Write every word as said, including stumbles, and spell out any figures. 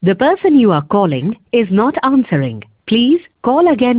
The person you are calling is not answering. Please call again.